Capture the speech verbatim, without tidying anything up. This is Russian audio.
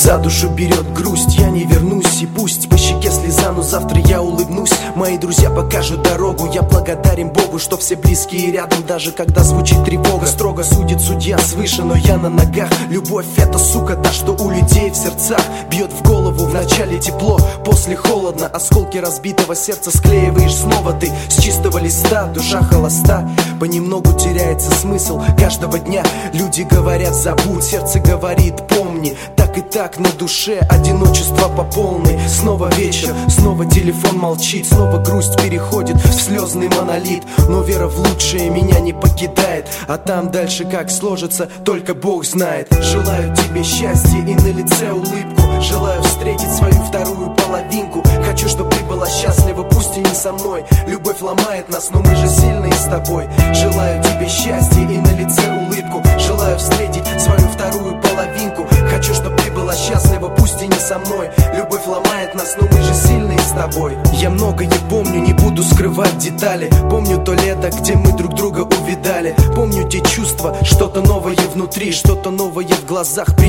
За душу берет грусть, я не вернусь. И пусть по щеке слеза, но завтра я улыбнусь. Мои друзья покажут дорогу. Я благодарен Богу, что все близкие рядом, даже когда звучит тревога. Строго судит судья свыше, но я на ногах. Любовь — это, сука, та, что у людей в сердцах. Бьет в голову, вначале тепло, после холодно. Осколки разбитого сердца склеиваешь снова ты. С чистого листа душа холоста. Понемногу теряется смысл каждого дня. Люди говорят: забудь, сердце говорит: помни. Так и так на душе одиночество по полной. Снова вечер, снова телефон молчит. Снова грусть переходит в слезный монолит. Но вера в лучшее меня не покидает. А там дальше как сложится, только Бог знает. Желаю тебе счастья и на лице улыбку. Желаю встретить свою вторую половинку. Хочу, чтобы ты была счастлива, пусть и не со мной. Любовь ломает нас, но мы же сильные с тобой. Желаю тебе счастья и на лице улыбку. Желаю встретить свою вторую половинку. Хочу, чтобы ты была счастлива, пусть и не со мной. Любовь ломает нас, но мы же сильные с тобой. Я многое помню, не буду скрывать детали. Помню то лето, где мы друг друга увидали. Помню те чувства, что-то новое внутри, что-то новое в глазах.